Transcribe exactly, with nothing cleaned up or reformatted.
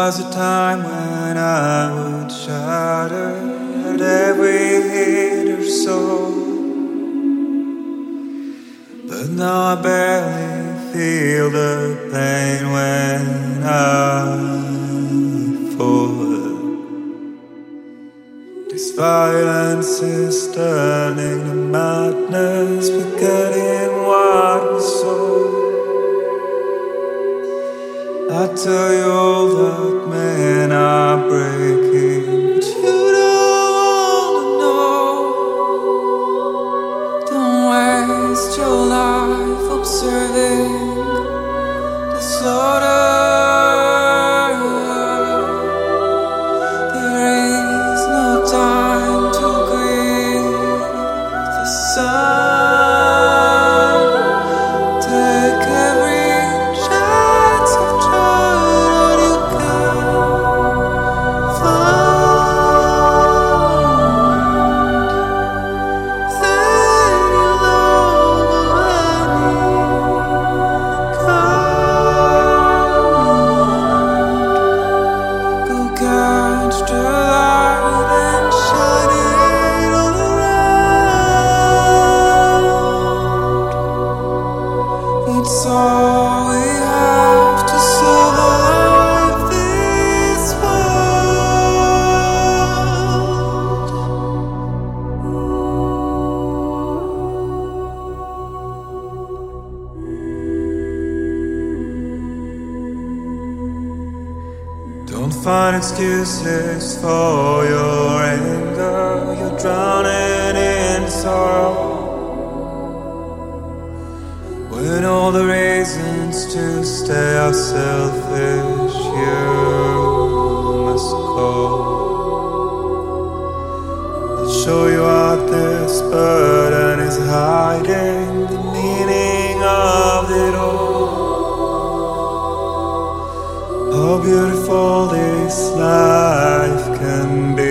was a time when I would shatter at every hit or so, but now I barely feel the pain when I fall. This violence is turning to madness, forgetting what was so. I tell you all that men are breaking, but you don't wanna know. Don't waste your life observing the slaughter. There is no time to grieve the sun. Take every chance of joy you can find. Then you'll overwhelm. Go catch the light and shine it all around. It's all we have to survive this world. Don't find excuses for your anger. You're drowning in sorrow, when all the reasons to stay are selfish. You must go. I'll show you what this burden is hiding, the meaning of it all. How beautiful this life can be.